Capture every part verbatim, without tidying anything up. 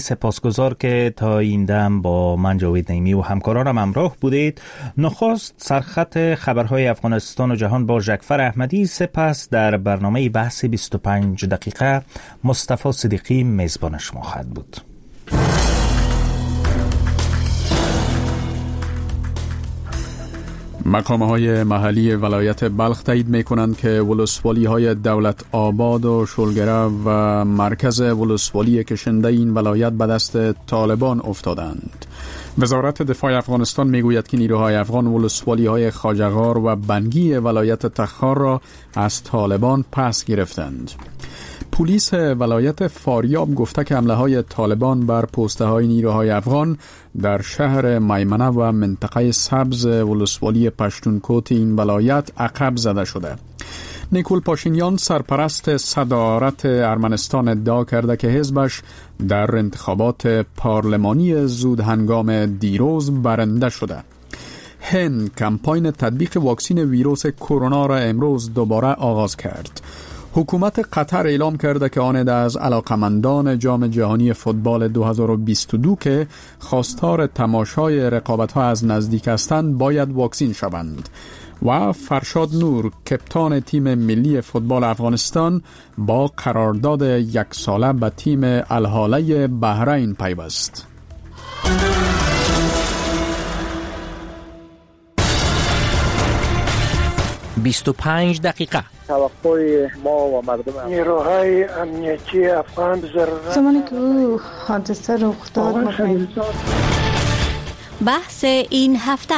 سپاسگزار که تا این دم با من جاوید نعیمی و همکارانم همراه بودید. نخست سرخط خبرهای افغانستان و جهان با ژکفر احمدی، سپس در برنامه بحث بیست و پنج دقیقه مصطفی صدیقی میزبان شما خواهد بود. مقام‌های محلی ولایت بلخ تایید می‌کنند که ولسوالی‌های دولت آباد و شلگره و مرکز ولسوالی کشنده این ولایت به دست طالبان افتادند. وزارت دفاع افغانستان میگوید که نیروهای افغان ولسوالی‌های خواجه‌غار و بنگی ولایت تخار را از طالبان پس گرفتند. پلیس ولایت فاریاب گفته که حمله های طالبان بر پوسته های نیروهای افغان در شهر میمنه و منطقه سبز ولسوالی پشتونکوت این ولایت عقب زده شده. نیکول پاشینیان سرپرست صدارت ارمنستان ادعا کرده که حزبش در انتخابات پارلمانی زود هنگام دیروز برنده شده. هند کمپاین تطبیق واکسن ویروس کرونا را امروز دوباره آغاز کرد. حکومت قطر اعلام کرده که آن از علاقمندان جام جهانی فوتبال دو هزار و بیست و دو که خواستار تماشای رقابت‌ها از نزدیک هستند باید واکسین شوند. و فرشاد نور کپتان تیم ملی فوتبال افغانستان با قرارداد یک ساله به تیم الهاله بحرین پیوست. بیست و پنج دقیقه. توقع ما و مردم نیروهای امنیتی افغان ضرورت زمانی که او حادثه رخ داد بحث این هفته.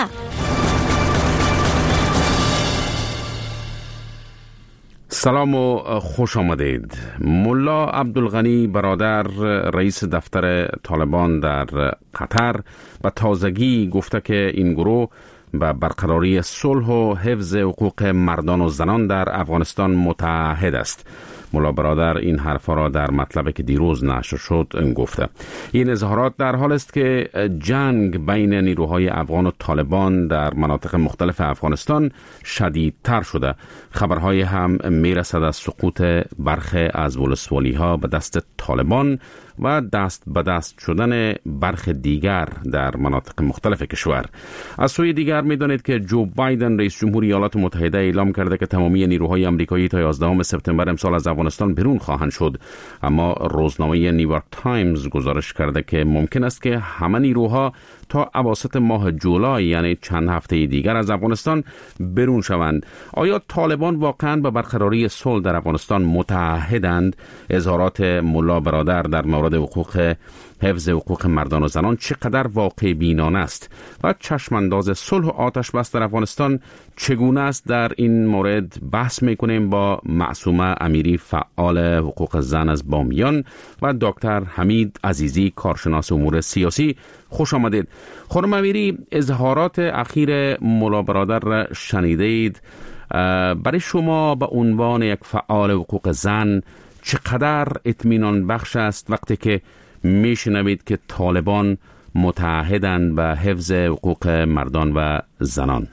سلام و خوش آمدید. ملا عبدالغنی برادر رئیس دفتر طالبان در قطر به تازگی گفته که این گروه به برقراری صلح و حفظ حقوق مردان و زنان در افغانستان متعهد است. ملا برادر این حرفا را در مطلبی که دیروز نشر شد گفته. این اظهارات در حال است که جنگ بین نیروهای افغان و طالبان در مناطق مختلف افغانستان شدیدتر شده. خبرهای هم میرسد از سقوط برخی از ولسوالی ها به دست طالبان و دست به دست شدن برخی دیگر در مناطق مختلف کشور. از سوی دیگر می‌دانید که جو بایدن رئیس جمهور ایالات متحده اعلام کرده که تمامی نیروهای آمریکایی تا یازدهم سپتامبر امسال از افغانستان بیرون خواهند شد، اما روزنامه نیویورک تایمز گزارش کرده که ممکن است که همه نیروها تا اواسط ماه جولای یعنی چند هفته دیگر از افغانستان بیرون شوند. آیا طالبان واقعا به برقراری صلح در افغانستان متعهدند؟ اظهارات ملا برادر در مورد حقوق حفظ حقوق مردان و زنان چقدر واقع بینانه است و چشمانداز صلح و آتش بس در افغانستان چگونه است؟ در این مورد بحث میکنیم با معصومه امیری فعال حقوق زن از بامیان و دکتر حمید عزیزی کارشناس امور سیاسی. خوش آمدید. خانم امیری، اظهارات اخیر ملا برادر را شنیدید. برای شما به عنوان یک فعال حقوق زن چقدر اطمینان بخش است وقتی که میشنوید که طالبان متعهدند به حفظ حقوق مردان و زنان؟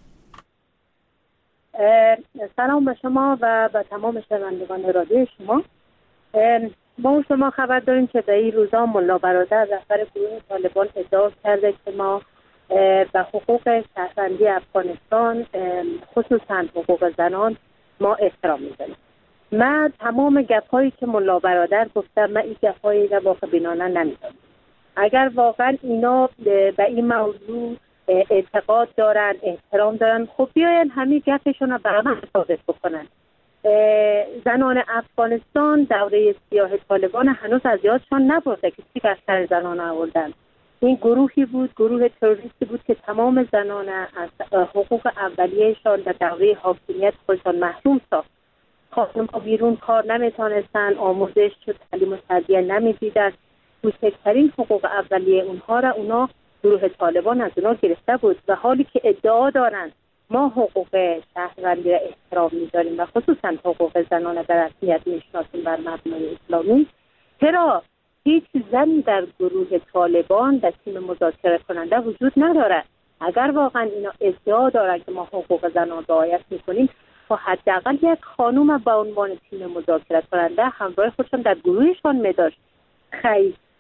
سلام به شما و به تمام شنوندگان رادیو شما. ما شما خبر داریم که در این روزا ملا برادر رهبر گروه طالبان ادعا کرده که ما به حقوق شهروندی افغانستان خصوصا حقوق زنان ما احترام می‌ذاریم. من تمام گپ‌هایی که ملا برادر گفتم من این گپ‌هایی را واقع بینانه نمی‌دونم. اگر واقعا اینا به این موضوع اعتقاد دارن، احترام دارن، خب بیاین همین گپشون رو به عمل ثابت بکنن. زنان افغانستان دوره سیاه طالبان هنوز از یادشان نبرده که چی بر سر زنان آوردن. این گروهی بود، گروه تروریستی بود که تمام زنان از حقوق اولیه‌شان در دوره حاکمیت خودشان محروم ساخت. خانم‌ها بیرون کار نمیتونستن، آموزش و تعلیم و تربیت نمیدیدن. کوچکترین حقوق اولیه اونها را اونا گروه طالبان از اونا گرفته بود و حالی که ادعا دارن ما حقوق شهروندی را احترام می‌داریم و خصوصا حقوق زنان به رسمیت میشناسیم بر مبنای اسلامی، چرا هیچ زنی در گروه طالبان در تیم مذاکره کننده وجود ندارد؟ اگر واقعا اینا ادعا دارن که ما حقوق زنان رعایت می‌کنیم، خب حداقل یک خانوم با عنوان تیم مذاکره کننده همراه خودشون در گروهشان می‌داشت. خیر،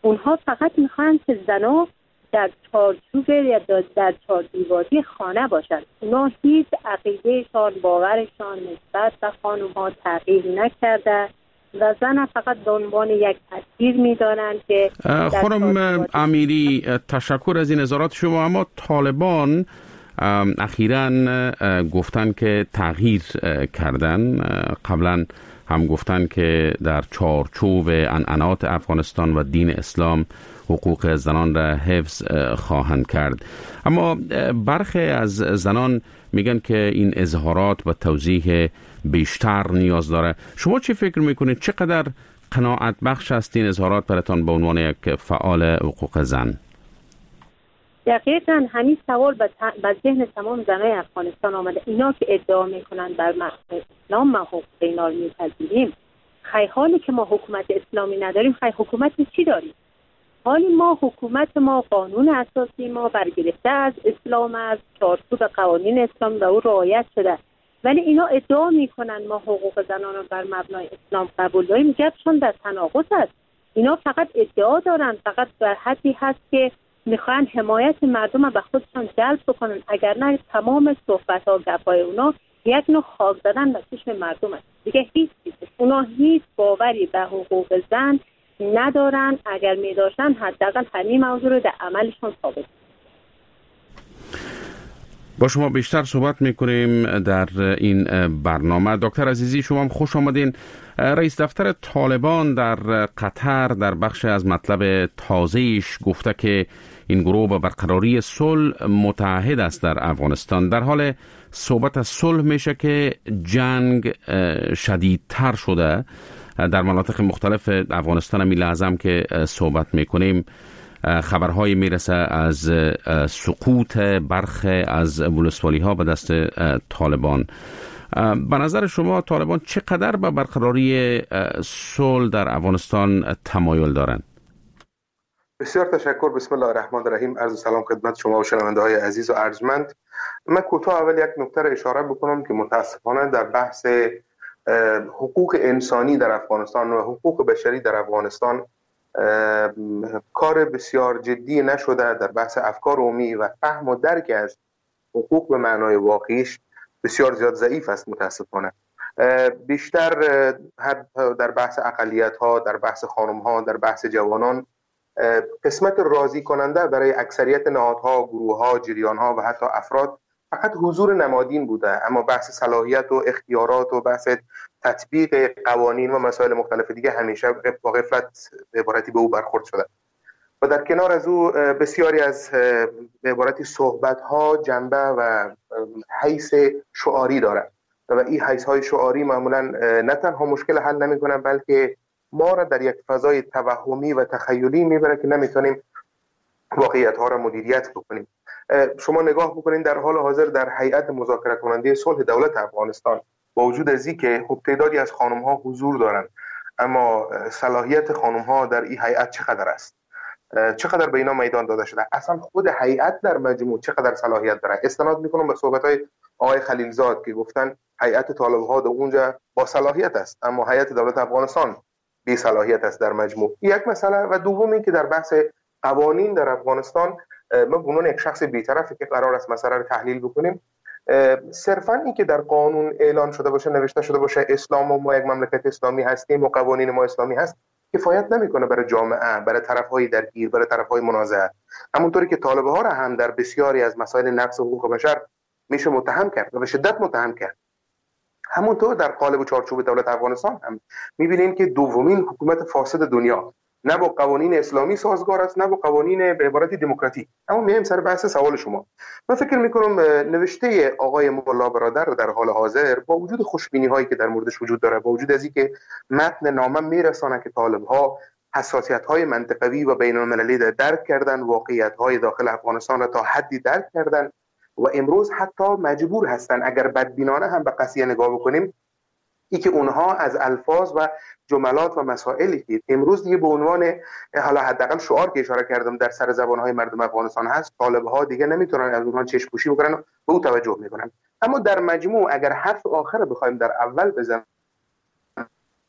اونها فقط میخوان که زنها در چارچوب یا در چارچوبی خانه باشن. اونا هیچ عقیدهشان، باورشان نسبت به خانم ها تغییر نکرده و زن فقط به عنوان یک اسیر میدانن که خانم امیری تشکر از این نظارات شما. اما طالبان اخیراً گفتن که تغییر کردن، قبلا هم گفتن که در چارچوب عنعنات افغانستان و دین اسلام حقوق زنان را حفظ خواهند کرد، اما برخی از زنان میگن که این اظهارات و توضیح بیشتر نیاز داره. شما چی فکر میکنید؟ چقدر قناعت بخش است این اظهارات براتان به عنوان یک فعال حقوق زن؟ دقیقاً همین سوال به ذهن تمام زنای افغانستان آمده. اینا که ادعا میکنن بر مبنای اسلام ما حقوق اینا رو میپذیریم، خیلی حالی که ما حکومت اسلامی نداریم، خیلی حکومت چی داریم؟ حالی ما حکومت ما، قانون اساسی ما برگرفته از اسلام، از چارچوب قوانین اسلام و او رعایت شده، ولی اینا ادعا میکنن ما حقوق زنان رو بر مبنای اسلام قبول داریم. میگن در تناقض است. اینا فقط ادعا دارن، فقط در حدی هست که میخوان حمایت مردم رو به خودشان جلب بکنن، اگر نه تمام صحبت ها گپای اونا یک نوع خاک زدن به چشم مردم است. دیگه هیچ چیز اونا هیچ باوری به حقوق زن ندارن. اگر می‌داشتن حداقل همین موضوع رو در عملشون ثابت. با شما بیشتر صحبت میکنیم در این برنامه. دکتر عزیزی شما هم خوش آمدین. رئیس دفتر طالبان در قطر در بخش از مطلب تازه‌ایش گفته که این گروه به برقراری صلح متعهد است در افغانستان. در حال صحبت از صلح میشه که جنگ شدیدتر شده در مناطق مختلف افغانستان. می لازم که صحبت میکنیم خبرهایی میرسه از سقوط برخی از ولسوالی ها به دست طالبان. به نظر شما طالبان چقدر به برقراری صلح در افغانستان تمایل دارند؟ بسیار تشکر. بسم الله الرحمن الرحیم. عرض سلام خدمت شما و شنونده های عزیز و ارجمند. من کوتاه اول یک نکته را اشاره بکنم که متاسفانه در بحث حقوق انسانی در افغانستان و حقوق بشری در افغانستان کار بسیار جدی نشده. در بحث افکار عمومی و فهم و درک از حقوق به معنای واقعیش بسیار زیاد ضعیف است متاسفانه. بیشتر در بحث اقلیت ها، در بحث خانم ها، در بحث جوانان قسمت راضی کننده برای اکثریت نهادها، گروه ها، جریان ها و حتی افراد فقط حضور نمادین بوده، اما بحث صلاحیت و اختیارات و بحث تطبیق قوانین و مسائل مختلف دیگه همیشه با غفلت به عبارتی به او برخورد شده. و در کنار از او بسیاری از به عبارتی صحبت ها جنبه و حیث شعاری داره و این حیث های شعاری معمولا نه تنها مشکل حل نمی کنن، بلکه ما را در یک فضای توهمی و تخیلی میبره که نمیتونیم واقعیت ها را مدیریت بکنیم. شما نگاه بکنین در حال حاضر در هیئت مذاکره کننده صلح دولت افغانستان با وجود از این که خب تعدادی از خانم ها حضور دارند، اما صلاحیت خانم ها در این هیئت چقدر است؟ چقدر به اینا میدان داده شده؟ اصلا خود هیئت در مجموع چقدر صلاحیت داره؟ استناد میکنم به صحبت های آقای خلیلزاد که گفتن هیئت طالب ها در اونجا با صلاحیت است، اما هیئت دولت افغانستان بی صلاحیت است در مجموع. یک مسئله. و دوم این که در بحث قوانین در افغانستان ما به عنوان یک شخص بی‌طرفی که قرار است مسئله رو تحلیل بکنیم، صرفاً این که در قانون اعلان شده باشه، نوشته شده باشه اسلام و ما یک مملکت اسلامی هستیم و قوانین ما اسلامی هست، کفایت نمیکنه برای جامعه، برای طرف‌های درگیر، برای طرف‌های منازعه. همونطوری که طالب‌ها را هم در بسیاری از مسائل نقض حقوق بشر میشه متهم کرد و به شدت متهم کرد. همونطور در قالب و چارچوب دولت افغانستان هم می‌بینیم که دومین حکومت فاسد دنیا نه با قوانین اسلامی سازگار است، نه با قوانین به عبارت دموکراتیک. اما میایم سر بحث سوال شما. من فکر میکنم نوشته آقای ملا برادر در حال حاضر با وجود خوشبینی هایی که در موردش وجود داره، با وجود از اینکه متن نامه میرسانه که طالب ها حساسیت های منطقوی و بین المللی را درک کردن، واقعیت های داخل افغانستان را تا حدی درک کردن و امروز حتی مجبور هستن اگر بدبینانه هم به قضیه نگاه بکنیم ای که اونها از الفاظ و جملات و مسائلی که امروز دیگه به عنوان حالا حداقل شعار که اشاره کردم در سر زبانهای مردم افغانستان هست، طالب‌ها دیگه نمیتونن از اونها چشم پوشی بکنن و به او توجه میکنن. اما در مجموع اگر حرف آخر بخوایم در اول بزنیم،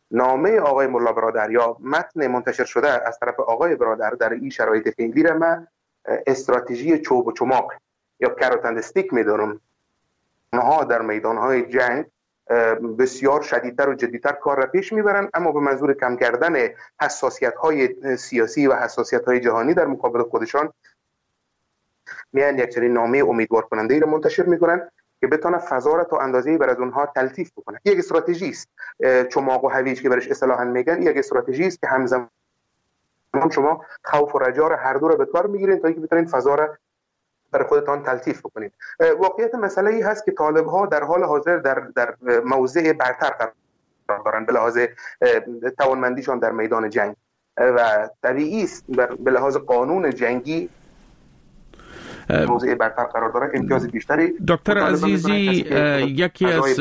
نامه آقای ملا برادر یا متن منتشر شده از طرف آقای برادر در این شرایط فعلی را من استراتژی چوب و چماق یا کاروت اند استیک میدونم. اونها در میدانهای جنگ بسیار شدیدتر و جدیتر کار را پیش میبرند، اما به منظور کم کردن حساسیت‌های سیاسی و حساسیت‌های جهانی در مقابل خودشان میان یک چنین نامه امیدوار کننده ای را منتشر میکنن که بتونه فضا را تا اندازه‌ای بر از اونها تلطیف بکنه. یک استراتژی است، چماق و هویج که برش اصطلاحاً میگن، یک استراتژی است که همزمان شما خوف و رجا را هر دو را به کار میگیرین تا اینکه بتونین فضا را برای خودتان تلطیف بکنید. واقعیت مسئله ای هست که طالب ها در حال حاضر در در موضع برتر قرار دارند به لحاظ توانمندیشان در میدان جنگ و طبیعی است به لحاظ قانون جنگی موضع برتر قرار دارند، امتیاز بیشتری. دکتر عزیزی یکی از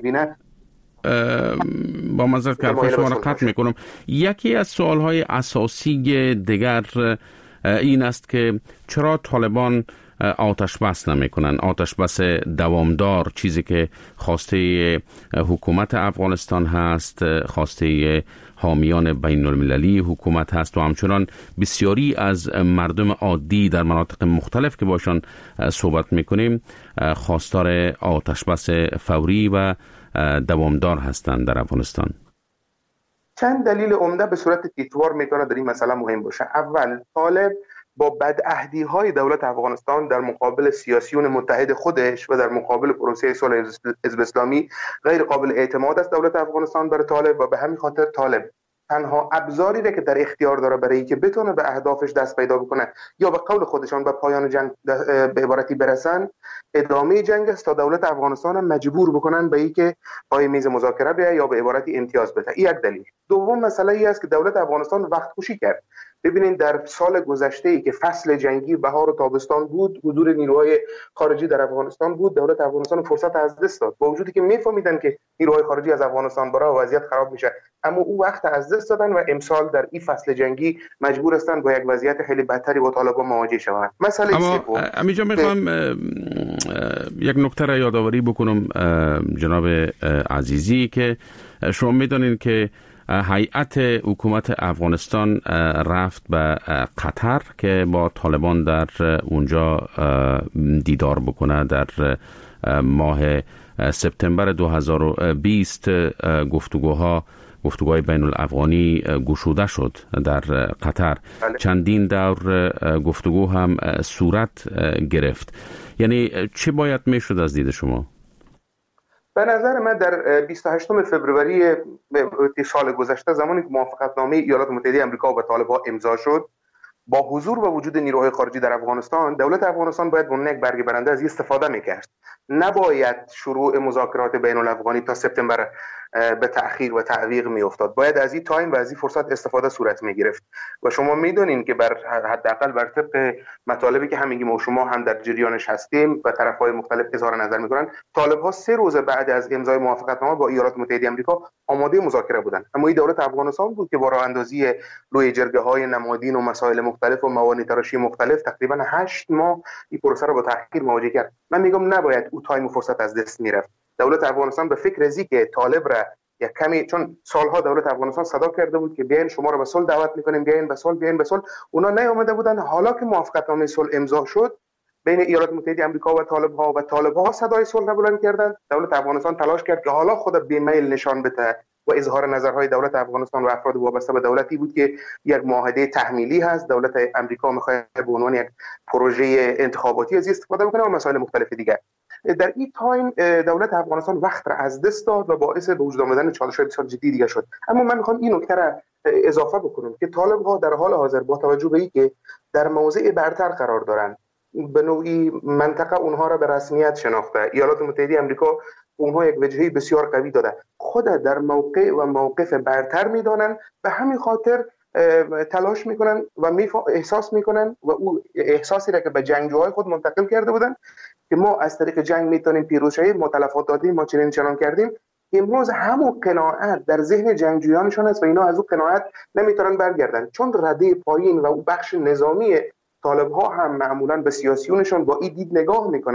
با معذرت که حرف شما را قطع میکنم، یکی از سوالهای اساسی دیگر این است که چرا طالبان آتش بس نمی کنن، آتش بس دوامدار، چیزی که خواسته حکومت افغانستان هست، خواسته حامیان بین المللی حکومت هست و همچنان بسیاری از مردم عادی در مناطق مختلف که باشان صحبت میکنیم خواستار آتش بس فوری و دوامدار هستند در افغانستان. چند دلیل عمده به صورت تیتوار میتونه در این مسئله مهم باشه. اول، طالب با بدعهدی های دولت افغانستان در مقابل سیاسیون متحد خودش و در مقابل پروسه صلح حزب اسلامی غیر قابل اعتماد است دولت افغانستان برای طالب و به همین خاطر طالب تنها ابزاری را که در اختیار داره برای اینکه بتونه به اهدافش دست پیدا بکنه یا به قول خودشان به پایان جنگ به عبارتی برسن، ادامه جنگ است تا دولت افغانستان مجبور بکنن به اینکه پای میز مذاکره بیاید یا به عبارتی امتیاز بده. این یک دلیل. دوم مسئله ای است که دولت افغانستان وقت خوشی کرد. ببینید در سال گذشته ای که فصل جنگی بهار و تابستان بود، حضور نیروهای خارجی در افغانستان بود، دولت افغانستان فرصت از دست داد. با وجودی که میفهمیدن که نیروهای خارجی از افغانستان برای وضعیت خراب میشه، اما او وقت از دست دادن و امسال در این فصل جنگی مجبور هستند با یک وضعیت خیلی بدتری با طالبان مواجه شوند. مسئله سوم، امیجا میخوام یک نکته را یادآوری بکنم جناب عزیزی که شما میدونید که هیئت حکومت افغانستان رفت به قطر که با طالبان در اونجا دیدار بکنه. در ماه سپتامبر دو هزار و بیست گفتگوها گفتگوهای بین الافغانی گشوده شد در قطر. چندین دور گفتگو هم صورت گرفت. یعنی چه باید میشد از دید شما؟ به نظر من در بیست و هشتم فوریه سال گذشته زمانی که موافقتنامه ایالات متحده آمریکا و طالبان امضا شد، با حضور و وجود نیروهای خارجی در افغانستان، دولت افغانستان باید به عنوان یک برگه برنده از استفاده میکرد. نباید شروع مذاکرات بین الافغانی تا سپتامبر به تأخیر و تعویق میافتاد. باید از این تایم و از این فرصت استفاده صورت میگرفت و شما میدونین که بر حداقل بر طبق مطالبی که همگی ما و شما هم در جریانش هستیم و طرف‌های مختلف اظهار نظر میکنن، طالب‌ها سه روز بعد از امضای موافقتنامه با ایالات متحده آمریکا آماده مذاکره بودند، اما این دولت افغانستان بود که با راه اندازی روی جرگه‌های نمادین و مسائل مختلف و موانع تراشی مختلف تقریبا هشت ماه این پروسه را با تأخیر مواجه کرد. من میگم نباید او تایم و فرصت از دست میرفت. دولت افغانستان به فکر ازی که طالب را یک کمی، چون سالها دولت افغانستان صدا کرده بود که بیاین شما را به صلح دعوت میکنیم، بیاین به صلح، بیاین به صلح، اونا نیامده بودن. حالا که موافقتنامه صلح امضا شد بین ایالات متحده آمریکا و طالب‌ها و طالب‌ها صدای صلح را بلند کردند، دولت افغانستان تلاش کرد که حالا خود به میل نشان بده و اظهار نظرهای دولت افغانستان و افراد وابسته به دولتی بود که یک معاهده تحمیلی هست، دولت آمریکا می‌خواد به عنوان یک پروژه انتخاباتی از استفاده بکنه و مسائل مختلف دیگه. در این تایم دولت افغانستان وقت را از دست داد و باعث به وجود آمدن چالش‌های بسیار جدی دیگه شد. اما من میخوام این نکته را اضافه بکنم که طالب‌ها در حال حاضر با توجه به اینکه در موضع برتر قرار دارند، به نوعی منطقه اونها را به رسمیت شناخته، ایالات متحده آمریکا اونها یک وجهه بسیار قوی داده، خود در موقع و موقف برتر میدانند، به همین خاطر تلاش میکنن و احساس میکنن و او احساسی را که به جنگجوهای خود منتقل کرده بودن که ما از طریق جنگ میتونیم پیروز شویم، ما تلفات دادیم، ما چنین چنان کردیم، امروز همون قناعت در ذهن جنگجویانشان است و اینا از اون قناعت نمیتونن برگردن، چون رده پایین و اون بخش نظامی طالب ها هم معمولا به سیاسیونشان با این دید نگاه میکنن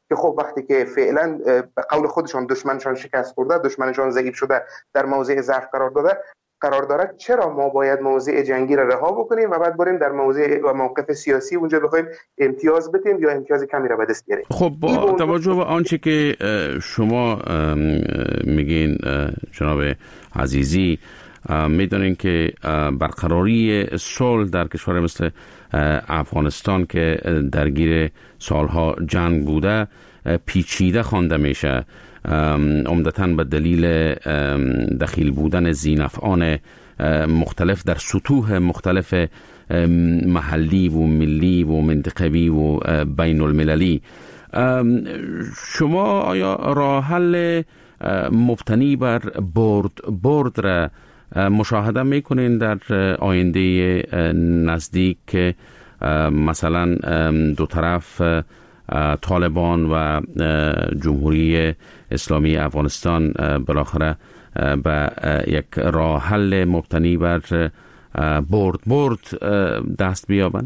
که خب وقتی که فعلا به قول خودشان دشمنشان شکست خورده، دشمنشان ضعیف شده، در موضع ضعف قرار داده قرار دارد، چرا ما باید موضع جنگی را رها بکنیم و بعد بریم در موضع و موقف سیاسی اونجا بخوایم امتیاز بدیم یا امتیاز کمی را به دست بیاریم؟ خب با توجه به آنچه که شما میگین جناب عزیزی، میدونین که برقراری صلح در کشور مثل افغانستان که درگیر سالها جنگ بوده پیچیده خوانده میشه، عمدتاً به دلیل دخیل بودن ذی‌نفعان مختلف در سطوح مختلف محلی و ملی و منطقوی و بین المللی. شما آیا راه حل مبتنی بر برد برد را مشاهده میکنین در آینده نزدیک که مثلا دو طرف طالبان و جمهوری اسلامی افغانستان بالاخره به یک راه حل مبتنی بر برد برد دست بیابند؟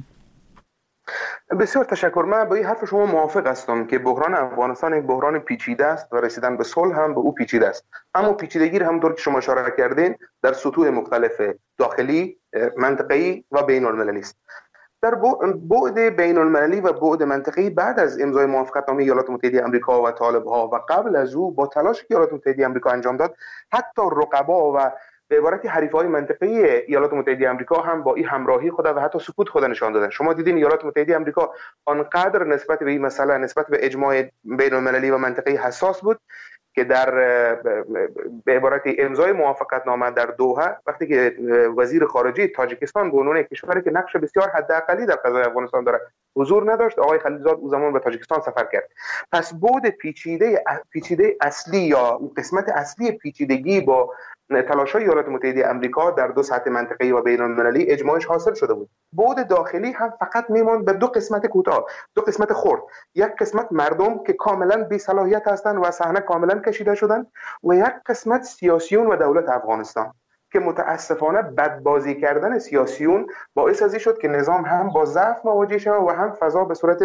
بسیار تشکر. من با این حرف شما موافق هستم که بحران افغانستان یک بحران پیچیده است و رسیدن به صلح هم به او پیچیده است. اما پیچیدگی هم طور که شما اشاره کردین در سطوح مختلف داخلی، منطقه‌ای و بین المللی است. در بعد بین المللی و بعد منطقه‌ای بعد از امضای موافقتنامه ایالات متحده آمریکا و طالب‌ها و قبل از او با تلاش که ایالات متحده آمریکا انجام داد، حتی رقبا و به عبارت حریفای منطقه‌ای ایالات متحده آمریکا هم با این همراهی خود و حتی سکوت خود نشان دادن. شما دیدین ایالات متحده آمریکا آنقدر نسبت به این مسئله، نسبت به اجماع بین المللی و منطقه‌ای حساس بود که در به عبارت امضای موافقتنامه در دوحه وقتی که وزیر خارجه تاجیکستان به عنوان کشوری که نقش بسیار حداقلی در قضیه افغانستان داره حضور نداشت، آقای خلیلزاد او زمان به تاجیکستان سفر کرد. پس بعد پیچیده پیچیده اصلی یا قسمت اصلی پیچیدگی با تلاش‌های ایالات متحده آمریکا در دو سطح منطقه‌ای و بین المللی اجماعش حاصل شده بود. بعد داخلی هم فقط میموند به دو قسمت کوتاه، دو قسمت خرد. یک قسمت مردم که کاملا بی صلاحیت هستند و صحنه کاملا کشیده شدن و یک قسمت سیاسیون و دولت افغانستان که متاسفانه بدبازی کردن سیاسیون باعث ازی شد که نظام هم با ضعف مواجه شود و هم فضا به صورت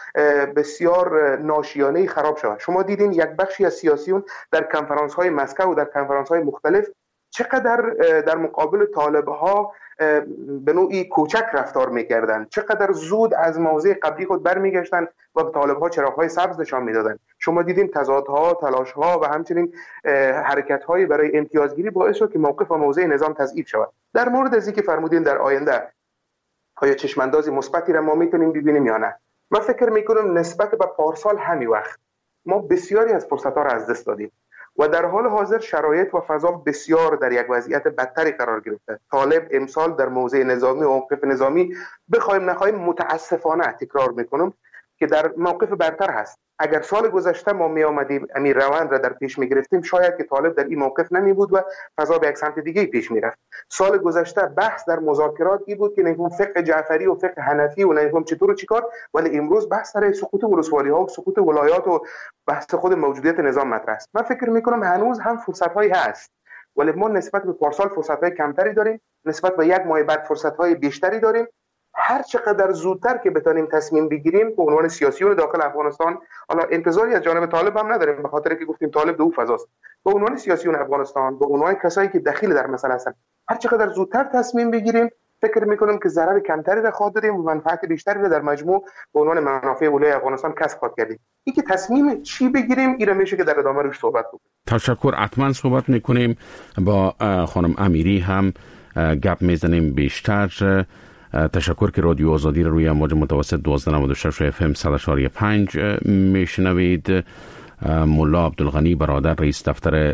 بسیار ناشیانه‌ای خراب شود. شما دیدین یک بخشی از سیاسیون در کنفرانس‌های مسکو و در کنفرانس‌های مختلف چقدر در مقابل طالب‌ها به نوعی کوچک رفتار می‌کردند، چقدر زود از موضع قبلی خود برمیگشتند و به طالب‌ها چراغ‌های سبز نشان می‌دادند. شما دیدین تضادها، تلاش‌ها و همچنین حرکت‌های برای امتیازگیری باعث شد که موقف و موضع نظام تضعیف شود. در مورد از اینکه فرمودین در آینده آیا چشم‌اندازی مثبتی را ما می‌تونیم ببینیم یا نه، من فکر می‌کنم نسبت به پارسال همین وقت ما بسیاری از فرصت‌ها را از دست دادیم و در حال حاضر شرایط و فضا بسیار در یک وضعیت بدتری قرار گرفته. طالب امسال در موضع نظامی و موقف نظامی بخوایم نخوایم متاسفانه تکرار میکنم که در موقف برتر هست. اگر سال گذشته ما می آمدیم امیر روند را در پیش می گرفتیم، شاید که طالب در این موقف نمی بود و فضا به یک سمت دیگه پیش می رفت. سال گذشته بحث در مذاکرات ای بود که نمی‌فهم فقه جعفری و فقه حنفی و نمی‌فهم چطور و چیکار، ولی امروز بحث سر سقوط ولسوالی ها و سقوط ولایات و بحث خود موجودیت نظام مطرح است. من فکر می کنم هنوز هم فرصت هایی هست، ولی ما نسبت به پارسال فرصت های کمتری داریم، نسبت به یک ماه بعد فرصت های بیشتری داریم. هر چقدر زودتر که بتونیم تصمیم بگیریم به عنوان سیاسیون داخل افغانستان، حالا انتظاری از جانب طالب هم نداریم به خاطر که گفتیم طالب دو فضاست، به عنوان سیاسیون افغانستان، به عنوان کسایی که دخیل در مسئله هستن، هر چقدر زودتر تصمیم بگیریم فکر میکنم که ضرر کمتری را خواهد دادیم و منفعت بیشتری را در مجموع به عنوان منافع ولای افغانستان کسب خواهد کردیم. این که تصمیم چی بگیریم این میشه که در ادامه روش صحبت بکنیم. تشکر. حتما صحبت میکنیم با خانم امیری هم گپ میزنیم بیشتر. تشکر که رادیو آزادی رو روی امواج متوسط دوازده نود و شش اف ام صد و چهار و پنج میشنوید. ملا عبدالغنی برادر رئیس دفتر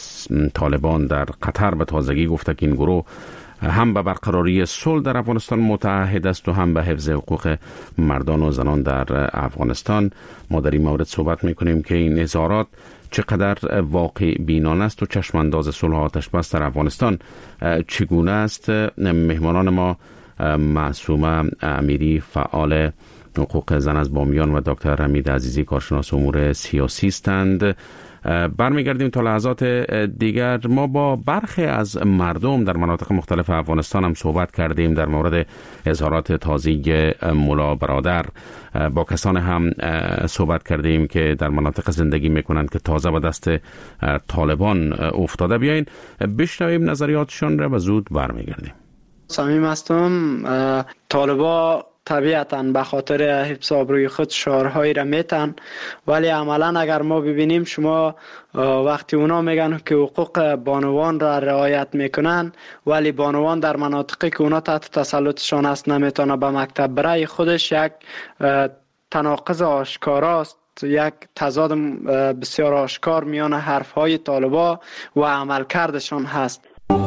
طالبان در قطر به تازگی گفته که این گروه هم به برقراری صلح در افغانستان متعهد است و هم به حفظ حقوق مردان و زنان در افغانستان. ما در این مورد صحبت میکنیم که این اظهارات چقدر واقع بینانه است و چشمانداز صلح و آتش بس در افغانستان چگونه است. مهمانان ما معصومه امیری فعال حقوق زن از بامیان و دکتر حمید عزیزی کارشناس امور سیاسی هستند. برمیگردیم تا لحظات دیگر. ما با برخی از مردم در مناطق مختلف افغانستان هم صحبت کردیم در مورد اظهارات تازه ملا برادر. با کسان هم صحبت کردیم که در مناطق زندگی میکنند که تازه به دست طالبان افتاده. بیاین بشنویم نظریاتشان را و زود برمیگردیم. صمیم هستم. طالبا طبیعتاً به خاطر حفظ آبروی خود شعارهایی را میتن، ولی عملاً اگر ما ببینیم شما وقتی اونا میگن که حقوق بانوان را رعایت میکنن، ولی بانوان در مناطقی که اونا تحت تسلطشان است نمیتونه به مکتب برای خودش یک تناقض آشکاراست، یک تضاد بسیار آشکار میان حرفهای طالبا و عملکردشان هست.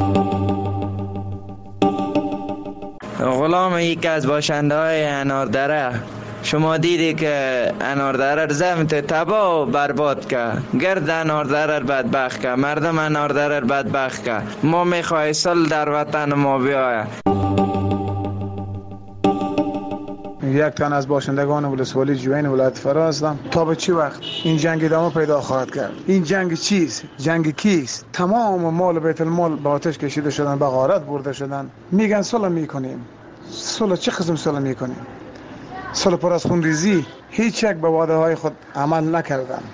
غلام یکی از باشنده های اناردره، شما دیدی که اناردره رو زمت تبا و برباد که گرد اناردره رو بدبخت که مردم اناردره رو بدبخت که ما میخواه صلح در وطن ما بیایه. یک تن از باشندگان ولسوالی جوین ولایت فرا هستم. تا به چی وقت این جنگ ادامه پیدا خواهد کرد؟ این جنگ چیست؟ جنگ کیست؟ تمام مال بیت المال به آتش کشیده شدن، به غارت برده شدن. میگن صلح میکنیم. صلح چه قسم صلح میکنیم؟ صلح پر از خونریزی. هیچ یک به وعده های خود عمل نکردن.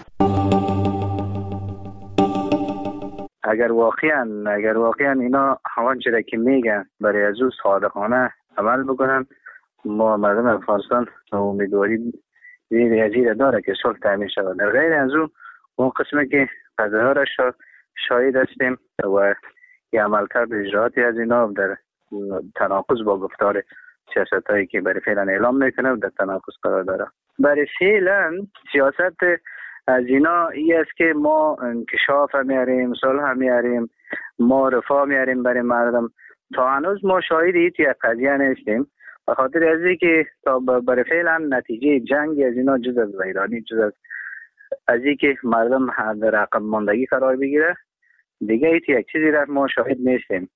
اگر واقعا اگر واقعا اینا همان چیزی که میگن برای از او صادقانه عمل بکنن، ما مردم افغانستان امیدواری زیر یزیر داره که صلح تامین شود. در غیر از اون اون قسمی که قضاها را شاهد هستیم و یه عملکرد اجراعاتی از اینا در تناقض با گفتار سیاست هایی که برای فعلا اعلام میکنه و در تناقض قرار داره. برای فعلا سیاست از اینا ای است که ما انکشاف میاریم، صلح میاریم، ما رفاه میاریم برای مردم. تا هنوز ما شاهد یک قضیه نیستیم، به خاطر از اینکه تا برای فعلا نتیجه جنگ از اینا جز از ویرانی، جز از از اینکه مردم در عقب ماندگی قرار بگیره، دیگه ایت یک چیزی را ما شاهد نیستیم.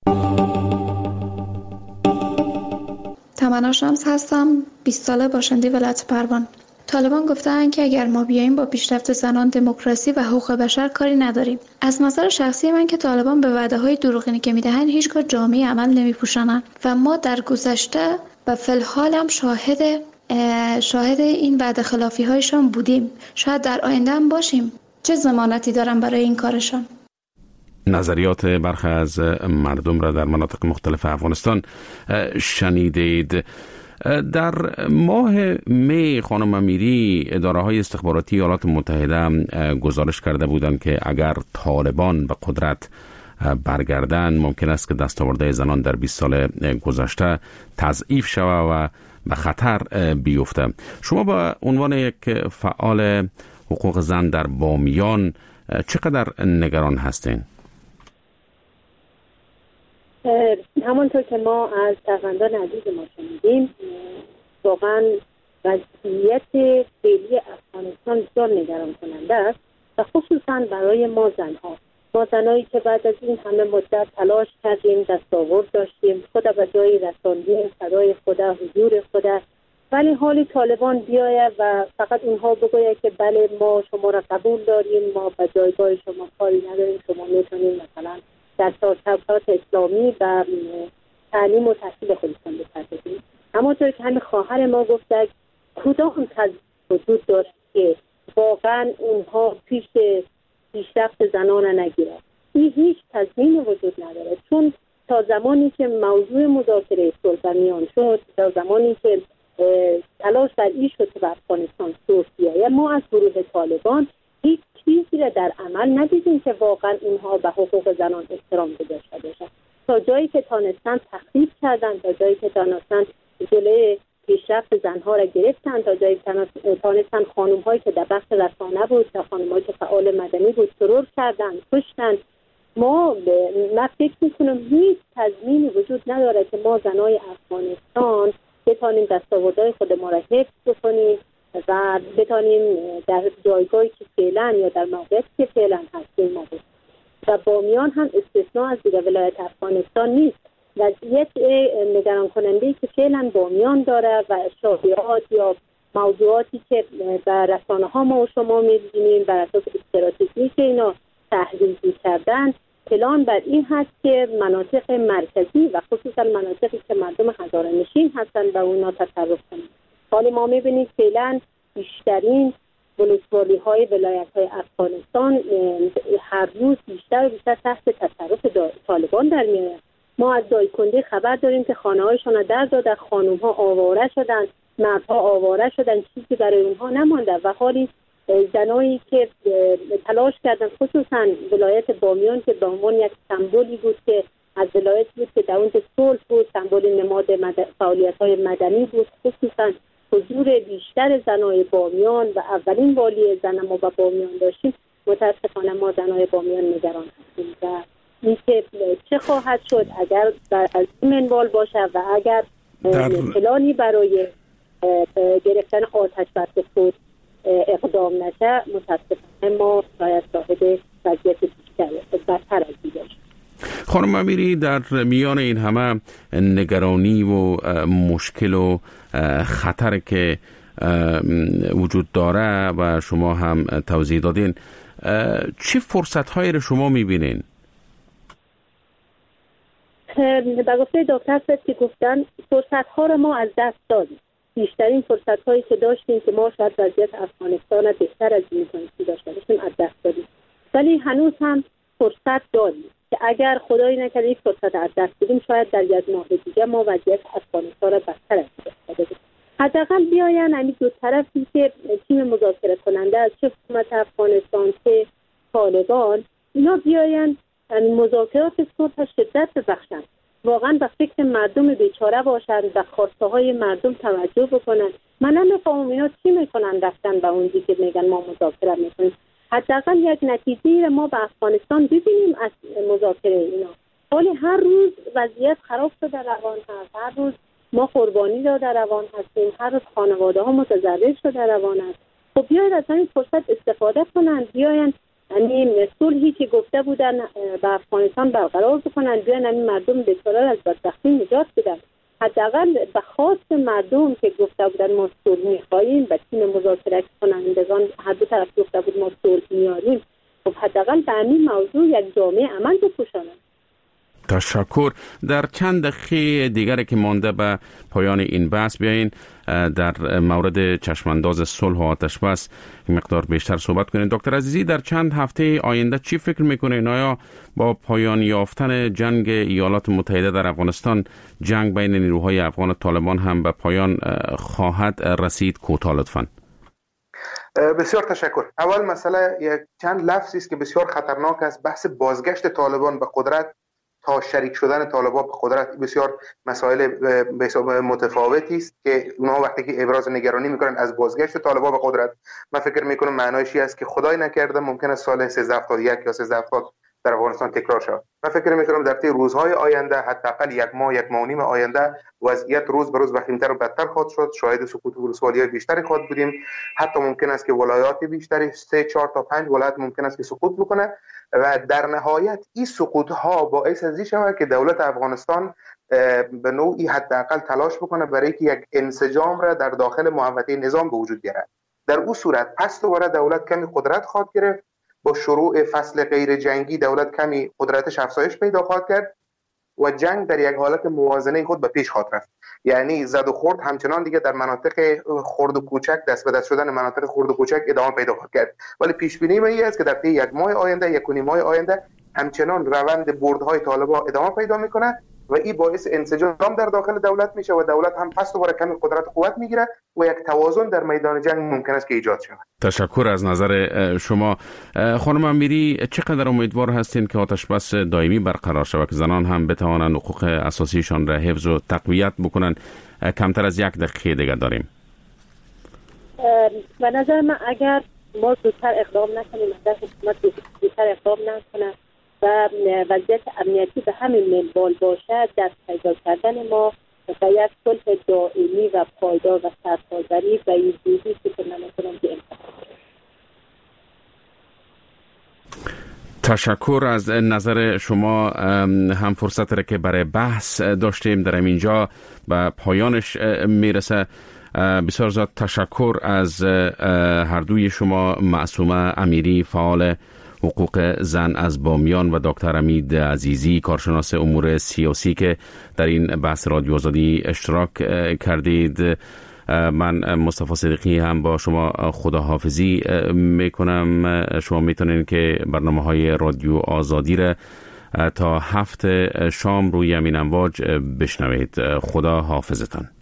تمنا شمس هستم، بیست ساله، باشنده ولایت پروان. طالبان گفتن که اگر ما بیاییم با پیشرفت زنان، دموکراسی و حقوق بشر کاری نداریم. از نظر شخصی من که طالبان به وعده‌های دروغینی که میدهند هیچگاه جامعه عمل نمیپوشانند و ما در گذشته و فی الحال هم شاهد شاهد این وعده خلافی هایشان بودیم. شاید در آینده هم باشیم. چه ضمانتی دارم برای این کارشان؟ نظریات برخی از مردم را در مناطق مختلف افغانستان شنیدید. در ماه می خانم امیری اداره‌های استخباراتی ایالات متحده گزارش کرده بودند که اگر طالبان به قدرت برگردن ممکن است که دستاوردهای زنان در بیست سال گذشته تضعیف شود و به خطر بیفته. شما با عنوان یک فعال حقوق زن در بامیان چقدر نگران هستین؟ همانطور که ما از شنوندگان عزیز ما شنیدیم، واقعا وضعیت فعلی افغانستان بسیار نگران کننده است و خصوصا برای ما زنها. ما زنایی که بعد از این همه مدت تلاش کردیم، دستاورد داشتیم، خود به جایی رساندیم، صدای خود، حضور خود، ولی حالی طالبان بیاید و فقط اونها بگوید که بله ما شما را قبول داریم، ما به جایگاه شما کاری نداریم، شما میتونید مثلا در سراسر اسلامی و تعلیم و تحصیل خودتان بپردازید. اما طور که همین خواهر ما گفته کدام تضمین وجود داره که واقعا اونها پیش پیشرفت زنان نگیره؟ این هیچ تضمین وجود نداره، چون تا زمانی که موضوع مذاکره صلح میان شد، تا زمانی که تلاش بر این شد که به افغانستان صلح بیاید، ما از گروه طالبان هیچ چیزی را در عمل ندیدیم که واقعا اینها به حقوق زنان احترام گذاشته باشند. تا جایی که تانستن تخریب کردن، تا جایی که تانستن جلوی پیشرفت زنها را گرفتن، تا جایی که تانستن خانم‌هایی که در بخش رسانه بود، تا خانم‌هایی که فعال مدنی بود ترور کردن، کشتن. ما من فکر می‌کنم هیچ تضمینی وجود نداره که ما زنای افغانستان بتانیم دستاوردهای خود ما را حفظ بکنیم و بتانیم در جایگاهی که فعلا یا در موقعیتی که فعلا هستیم ما بود. و بامیان هم استثناء از دیگر ولایت افغانستان نیست. وضعیت نگران کننده که فعلا بامیان داره و شایعات یا موضوعاتی که در رسانه ها ما و شما می‌بینیم بر اساس استراتژی که اینا تحلیل کردن، پلان بر این هست که مناطق مرکزی و خصوصا مناطقی که مردم هزاره‌نشین هستن به اونا تصرف کنند. حالا ما می‌بینیم فعلا بیشترین ولسوالی های ولایت های افغانستان هر روز بیشتر و بیشتر تحت تصرف طالبان در میاد. ما از دایکنده خبر داریم که خانه هایشان را در دادن، خانم ها آواره شدن، مردها آواره شدن، چیزی برای اونها نمانده و حالی زنایی که تلاش کردن، خصوصا ولایت بامیان که به عنوان یک سمبولی بود که از ولایت بود که در اونجا صلح بود، سمبل نماد مد... فعالیت های مدنی بود، خصوصا حضور بیشتر زنای بامیان و اولین والی زن ما با بامیان داشتیم. متاسفانه ما زنای بامیان نگران هستیم و اینکه چه خواهد شد اگر از این منوال باشه و اگر در... پلانی برای گرفتن آتش بس خود اقدام نشه، متاسفانه ما باید صاحب وضعیت بیشتر بدتر از این باشیم. خانم امیری، در میان این همه نگرانی و مشکل و خطر که وجود داره و شما هم توضیح دادین، چه فرصت‌هایی رو شما می‌بینین؟ به گفته دکتر صاحب که گفتن فرصت‌ها رو ما از دست دادیم. بیشترین فرصت‌هایی که داشتیم که ما شاید وضعیت افغانستان رو بهتر از این کنیم داشته باشیم از دست دادیم. ولی هنوز هم فرصت داریم که اگر خدایی نکرده این فرصت از دست بدیم، شاید در یک ماه دیگه ما وضعیت افغانستان را بدتر از این بدیم. حداقل بیاین همین دو طرفی که تیم مذاکره کننده از چه حکومت افغانستان که طالبان، اینا بیاین مذاکرات صلح شدت ببخشند، واقعا به فکر مردم بیچاره باشند و خواسته های مردم توجه بکنن. من نمیفهمم اینا چی میکنن رفتن به اونجی که میگن ما مذاکره میکنیم. حداقل یک نتیجه ما به افغانستان ببینیم از مذاکره اینا. ولی هر روز وضعیت خراب شده روان هست، هر روز ما قربانی داده روان هستیم، هر روز خانواده ها متضرر شده روان است. خب بیاید از این فرصت استفاده کنن، بیاین یعنی صلحی که گفته بودن به افغانستان برقرار بکنن، بیاین این مردم بیچاره از بدبختی نجات بدن. حداقل به خواست مردم که گفته بودن ما صلح می‌خوایم و تیم مذاکره کنندگان هر دو طرف گفته بود ما صلح میاریم، خب حداقل به این موضوع یک جامعه عمل بپوشانند. تشکر. در چند دقیقه دیگری که مانده به پایان این بحث بیاین در مورد چشمانداز صلح و آتش بس مقدار بیشتر صحبت کنین. دکتر عزیزی، در چند هفته آینده چی فکر میکنین؟ آیا با پایان یافتن جنگ ایالات متحده در افغانستان جنگ بین نیروهای افغان و طالبان هم به پایان خواهد رسید؟ کوتاه لطفاً. بسیار تشکر. اول مسئله یک چند لفظی است که بسیار خطرناک است، بحث بازگشت طالبان به قدرت تا شریک شدن طالبان به قدرت. بسیار مسائل به حساب متفاوتی است که اونها وقتی که ابراز نگرانی میکنن از بازگشت طالبان به قدرت، من فکر میکنم معنایش است که خدای نکرده ممکن است سال سیزده هفتاد و یک یا سیزده هفتاد در افغانستان تکرار شود. من فکر میکنم در طی روزهای آینده، حداقل یک ماه یک ماه و نیم آینده، وضعیت روز به روز وخیمتر و بدتر خواهد شد. شاهد سقوط ولسوالی‌های بیشتری خواهد بودیم. حتی ممکن است که ولایات بیشتری، سه چهار تا پنج ولایت ممکن است که سقوط بکنه و در نهایت این سقوط ها باعث از این شود که دولت افغانستان به نوعی حداقل تلاش بکنه برای که یک انسجام را در داخل محوطه نظام به وجود بیاره. در اون صورت پس دوباره دولت کمی قدرت خواهد گرفت. با شروع فصل غیر جنگی دولت کمی قدرتش افزایش پیدا خواهد کرد و جنگ در یک حالت موازنه خود به پیش خواهد رفت. یعنی زد و خورد همچنان دیگه در مناطق خرد و کوچک، دست به دست شدن مناطق خرد و کوچک ادامه پیدا خواهد کرد. ولی پیش بینی من این است که در طی یک ماه آینده، یک و نیم ماه آینده، همچنان روند بردهای طالبان ادامه پیدا میکنه و این باعث انسجام در داخل دولت میشه و دولت هم پس دوباره کمی قدرت قوت میگیره و یک توازن در میدان جنگ ممکن است که ایجاد شود. تشکر از نظر شما. خانم امیری، چقدر امیدوار هستین که آتش بس دائمی برقرار شود که زنان هم بتوانند حقوق اساسیشان را حفظ و تقویت بکنن؟ کمتر از یک دقیقه دیگه داریم. به نظر من اگر ما زودتر اقدام نکنیم، اگر حکومت زودتر اقدام نکنه و وضعیت امنیتی به همین منوال باشد، دست پیدا کردن ما و یک صلح دائمی و پایدار و سرتاسری و این جوری که من می‌کنم که تشکر از نظر شما. هم فرصت را که برای بحث داشتیم در اینجا به پایانش میرسه. بسیار زیاد تشکر از هر دوی شما، معصومه امیری فعال حقوق زن از بامیان و دکتر امید عزیزی کارشناس امور سیاسی که در این بحث رادیو آزادی اشتراک کردید. من مصطفی صدیقی هم با شما خداحافظی میکنم. شما میتونید که برنامه های رادیو آزادی را تا هفت شام روی همین امواج بشنوید. خدا حافظتان.